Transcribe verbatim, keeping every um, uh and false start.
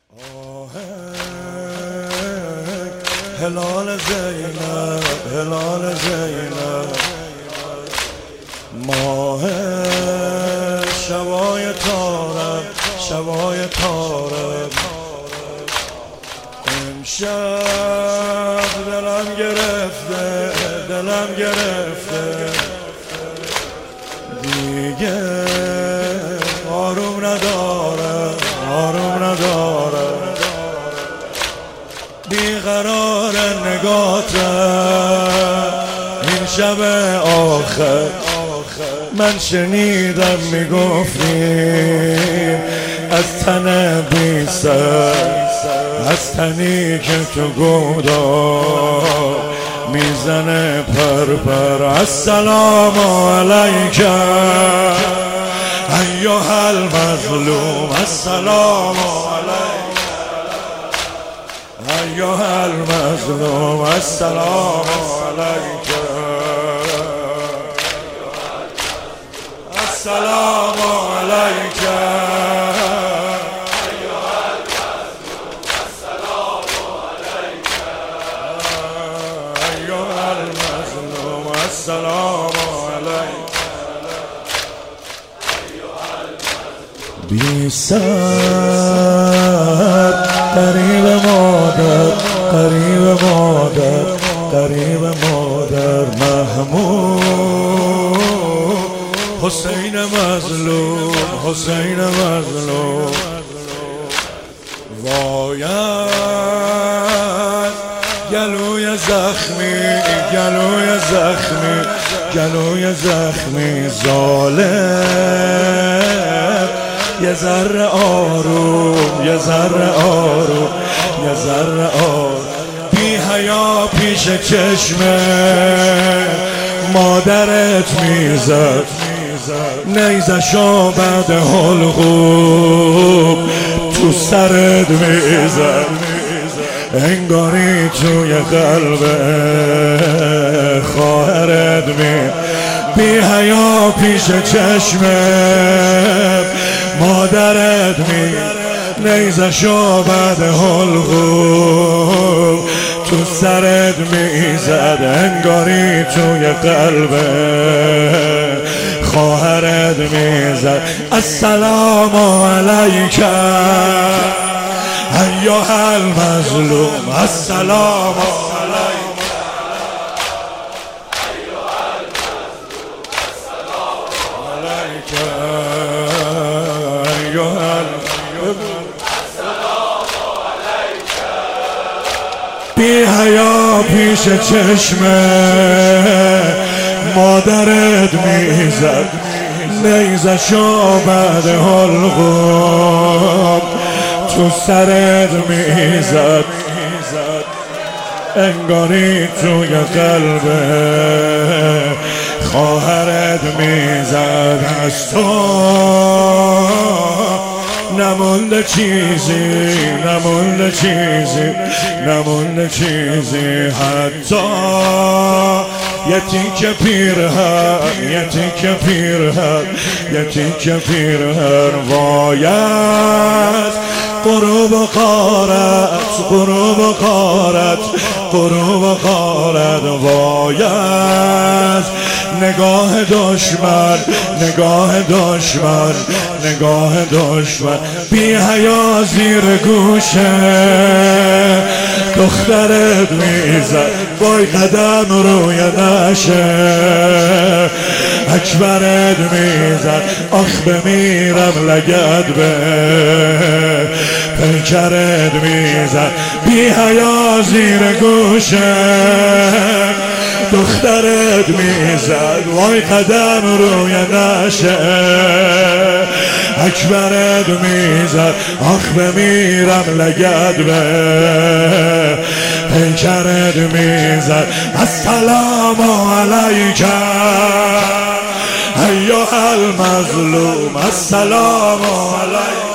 هلال زینب هلال زینب ماه شبای تارم شبای تارم امشب دلم گرفته دلم گرفته دیگه آروم نداره آروم نداره بیقرار نگاته این شب آخر من شنیدم میگفتی از تن بی سر از تنی که تو گودار میزنه پر پر. السلام علیک ایها المظلوم السلام علیک ایها المظلوم السلام علیک السلام علیک السلام علیک بی سر قریب مادر قریب مادر قریب مادر محمود حسین مظلوم حسین مظلوم واید گلوی زخمی گلوی زخمی گلوی زخمی ظالم یه ذره آروم یه ذره آروم یه ذره آروم بی حیا پیش چشمه مادرت میزد نیزشو بعد حلقوم تو سرت میزد انگاری توی قلب خواهرت می بی حیا پیش چشمت مادرت می نیزشو بعد حلقوم تو سرت میزد انگاری توی قلب خواهرت میزد. السلام علیک ایها المظلوم السلام علیک ایها المظلوم السلام علیک ایها المظلوم السلام علیک بی حیا پیش چشم مادرت میزد نیزشو بعد حلقوم تو سرت میزد انگاری توی قلب خواهرت میزد. از تو نمونده چیزی نمونده چیزی نمونده چیزی حتی یه تیکه پیرهن یه تیکه پیرهن یه تیکه پیرهن باید غروب غارت غروب غارت غروب غارت باید نگاه دشمن نگاه دشمن نگاه دشمن بی حیا زیر گوشه دخترت میزد وای قدم روی نشه اکبرت میزد آخ بمیرم لگد به پیکرت میزد بی حیا زیر گوشه دخترت میزد وای قدم روی نشه اکبرت میزد آخ بمیرم لگد به پیکرت میزد. السلام علیک ایها المظلوم السلام علیک